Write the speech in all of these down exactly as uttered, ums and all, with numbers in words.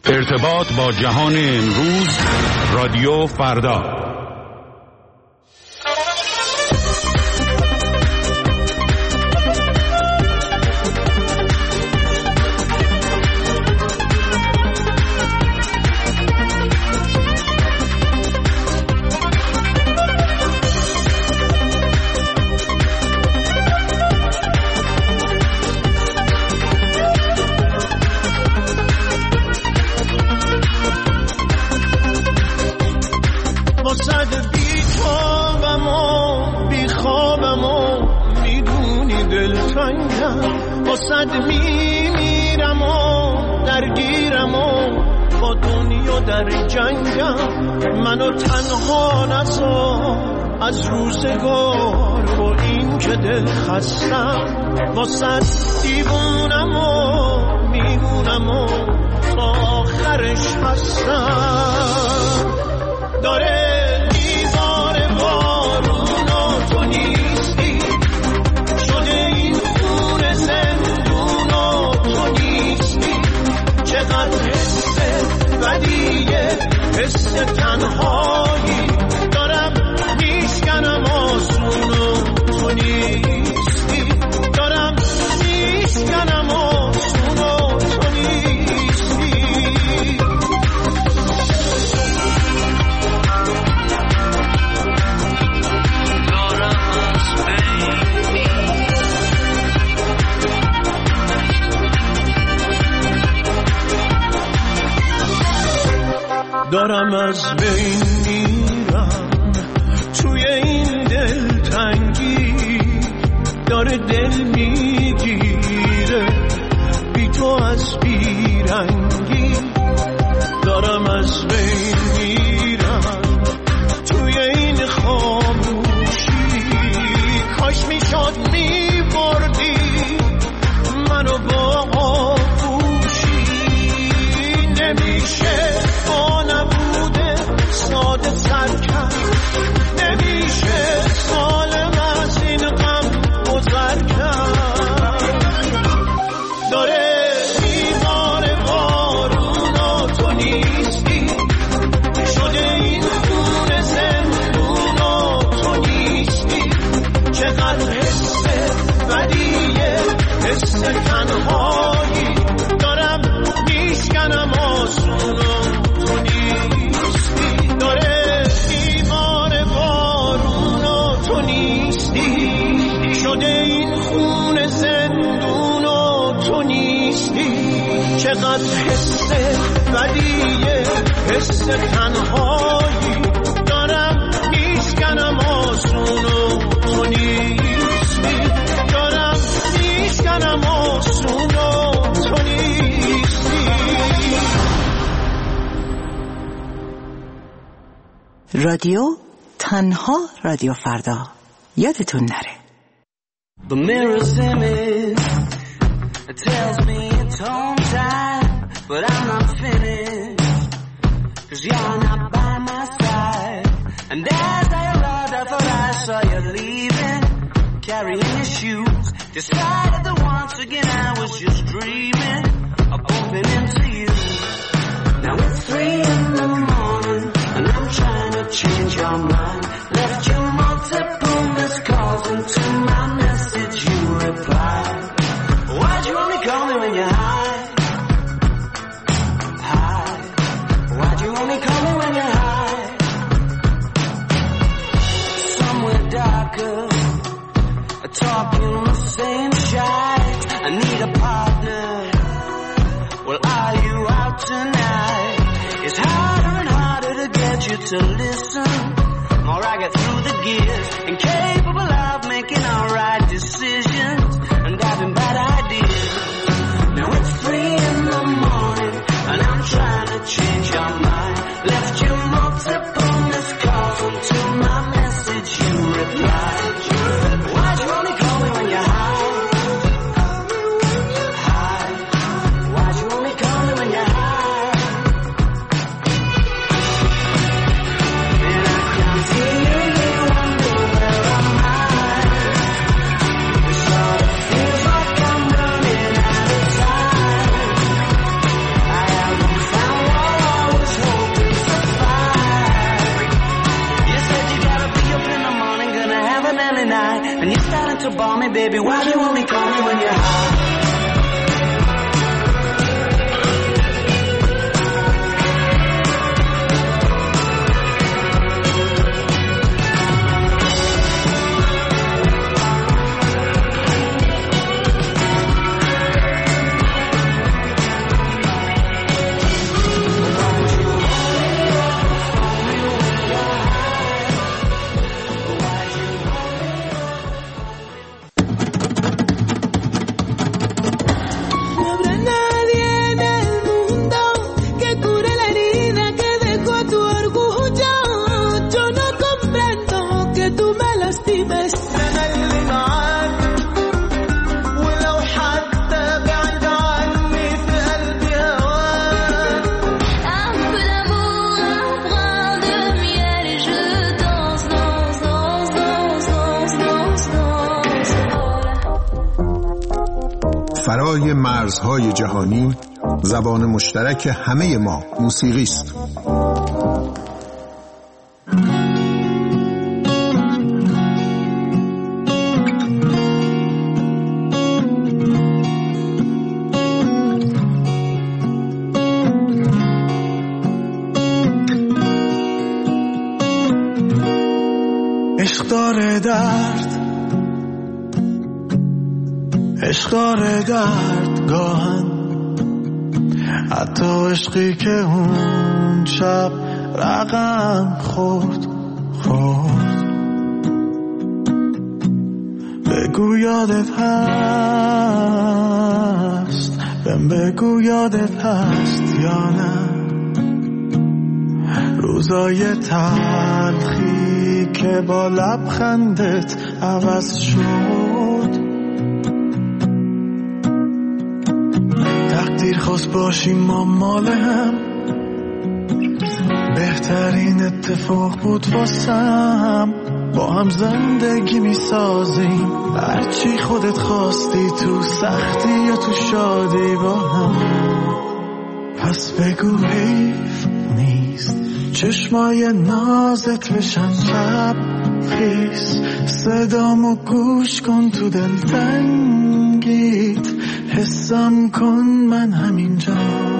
ارتباط با جهان امروز، رادیو فردا. واسد میمیرم و درگیرم و با دنیا در جنگم، منو تنها نذار از روزگار با این که دل خستم. واسد دیوونم و میمونم و تا آخرش هستم. داره میباره بارون و تو نیستی، شده این خون زندون و تو نیستی. چقدر حس بدیه، حس تنهایی دارم میشکنم آسون و تو نیستی. دارم میشکنم آسون و تو نیستی. دارم از بین میرم توی این دلتنگی، داره دل میگیره بی تو از بیرنگی. دارم از بین میرم توی این خاموشی، کاش میشد میبردی منو با آغوشی. نمیشه با نبوده ساده سر کرد، نمیشه سالم از این غم گذر کرد. داره میباره بارون و تو نیستی، شده این خون زندون و تو نیستی. چقدر حس بدیه، حس تنهایی دارم میشکنم آسون و تو نیستی. داره بیمار بارون و تو نیستی، شده این خون زندون و تو نیستی. چقدر حس بدیه، حس تنهایی دارم میشکنم آسون و تو نیستی. دارم میشکنم آسون و تو نیستی. رادیو تنها رادیو فردا، یادتون نره. The mirror's image, it tells me it's home time, but I'm not finished, cause you're not by my side. And as I arrived I thought I saw you leaving, carrying your shoes. Decided that once again I was just dreaming of bumping into you. Now it's three in the morning and I'm trying to change your mind. Left you multiple missed calls, and to my message you replied. Why'd you only call me when you're high? High. Why'd you only call me when you're high? Somewhere darker, talking the same shite. I need a partner. Well, are you out tonight? It's harder and harder to get you to listen. More I get through the gears, incapable of making all right decisions and having bad ideas. Now it's three in the morning and I'm trying to change your mind. Left you multiple missed calls, and to my message you replied. Why'd you only call me when you're high? High. Why'd you only call me when you're high? And I can't see you, you wonder where am I? We sort of me, baby? Why do you want me call me when you're high? فرای مرزهای جهانی، زبان مشترک همه ما موسیقی است. عشق داره درد، عشق داره درد گاهن، حتی عشقی که اون شب رقم خورد خورد. بگو یادت هست، بهم بگو یادت هست یا نه، روزای تلخی که با لبخندت عوض شد. تقدیر خواست باشیم ما مال هم، بهترین اتفاق بود واسم. با هم زندگی می سازیم، هرچی خودت خواستی، تو سختی یا تو شادی با هم. پس بگو حیف نیست چشمای نازت بشن شب خیس، صدامو گوش کن تو دل تنگیت، حسم کن من همینجا،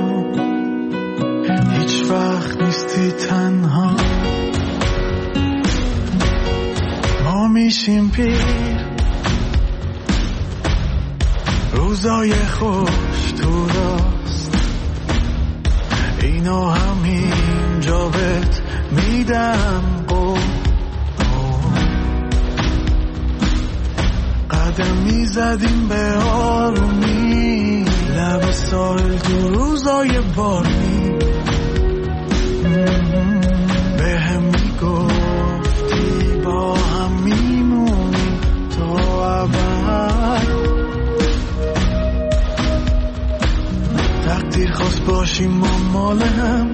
هیچ وقت نیستی تنها. ما میشیم پیر، روزای خوش تو راست، اینو همینجا بهت میدم قول. قدم میزدیم به آرومی، لب ساحل تو روزای بارونی، به هم میگفتی با هم میمونی تا ابد. تقدیر خواست باشیم ما مال هم،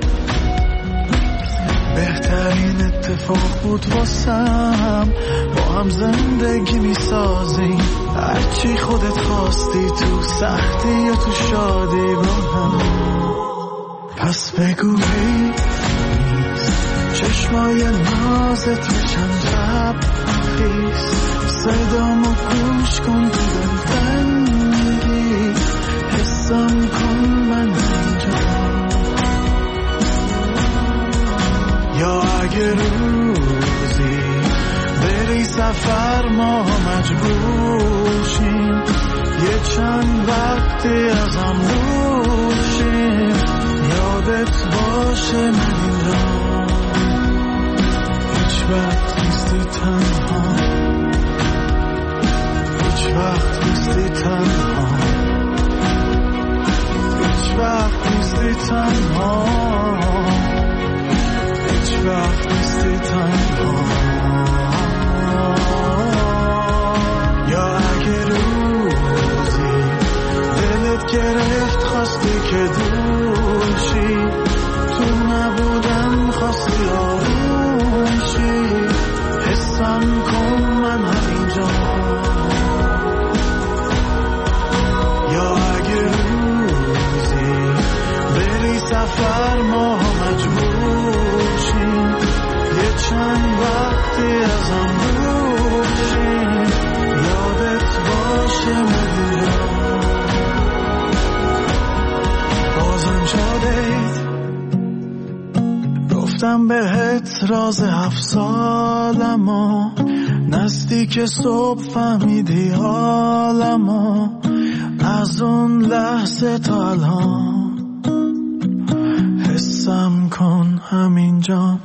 بهترین اتفاق بود واسم. با هم زندگی میسازیم، هرچی خودت خواستی، تو سختی یا تو شادی با هم. پس بگو حیف نیست چشمای نازت بشن شب خیس، صدامو گوش کن تو دل تنگی، حسم کن من اینجا. یا اگه روزی بری سفر ما مجبور شیم، یه چند وقتی از هم دور شیم، یادت باشه من اینجا، هیچ وقت نیستی تنها، هیچ وقت نیستی تنها، هیچ وقت نیستی تنها، هیچ وقت نیستی تنها. یا اگه روزی دلت گرفت خواستی که دور شی، تو نبودن خواستی آروم شی، حسم کن من همینجا. یا اگه روزی بری سفر ما مجبور شیم، یه چند وقتی ازم دور شیم، یادت گفتم بهت راز هفت سالمو، نزدیک صبح فهمیدی حالمو، از اون لحظه تا الان حسم کن همینجا.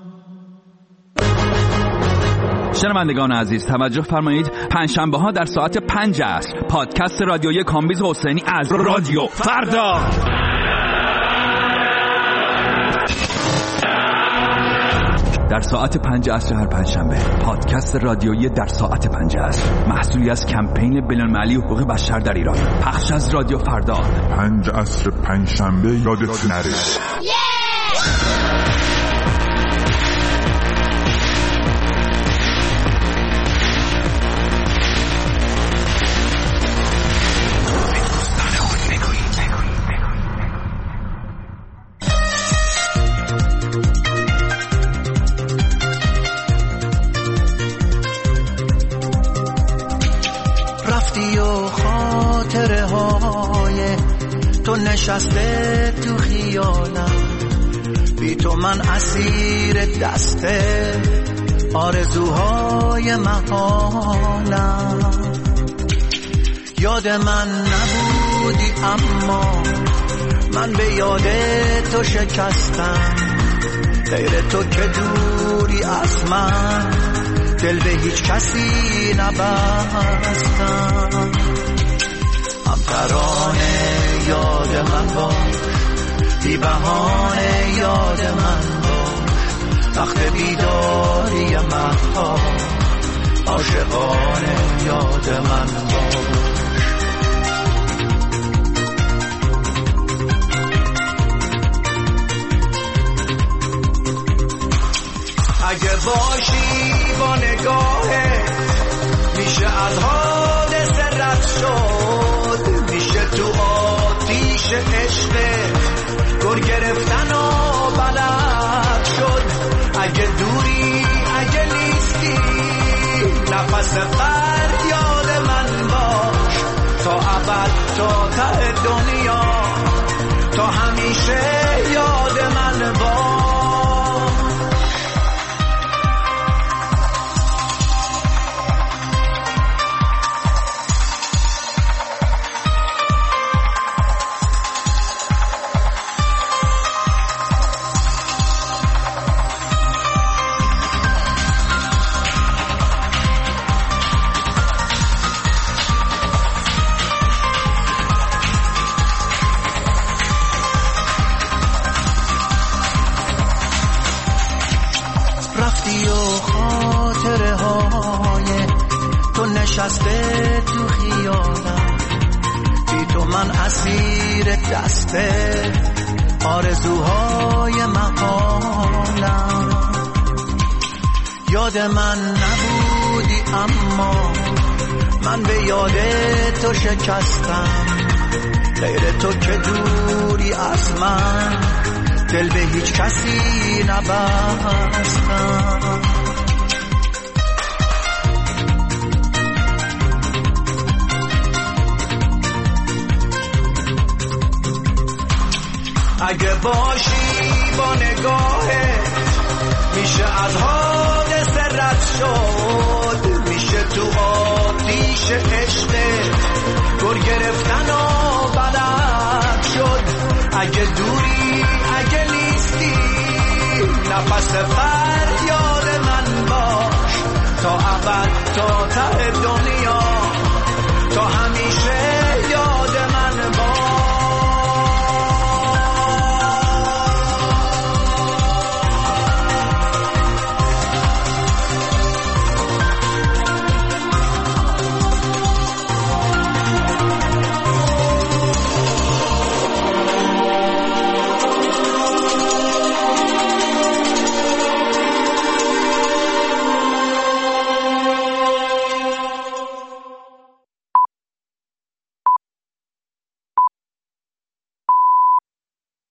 شنوندگان عزیز توجه فرمایید، پنجشنبه ها در ساعت پنج است پادکست رادیویی کامبیز حسینی از رادیو فردا. در ساعت پنج عصر هر پنجشنبه پادکست رادیویی در ساعت پنج عصر، محصولی از کمپین بین‌المللی حقوق بشر در ایران، پخش از رادیو فردا. پنج عصر پنجشنبه یادت نره. نشسته تو خیالم، بی تو من اسیر دسته آرزوهای محالم. یاد من نبودی اما من به یاد تو شکستم، غیر تو که دوری از من دل به هیچ کسی نبستم. هم ترانه یاد من باش، بی بهانه یاد من باش، وقت بیداری مه‌ها عاشقانه یاد من باش. اگه باشی با نگاهه میشه از حادثه رد شد، میشه تو آتیش عشق گر گرفتن و بلد شد. اگه دوری اگه نیستی نفس فریاد من باش، تا ابد تا ته دنیا تا همیشه یاد من باش. نشسته تو خیالم، بی تو من اسیر دسته آرزوهای محالم. یاد من نبودی اما من به یاد تو شکستم، غیر تو که دوری از من دل به هیچ کسی نبستم. اگه باشی با نگاهه میشه از حادثه رد شد، میشه تو آتیش عشق گر گرفتن و بلد شد. اگه دوری اگه نیستی نفس فریاد من باش، تا ابد تا ته دنیا تا همیشه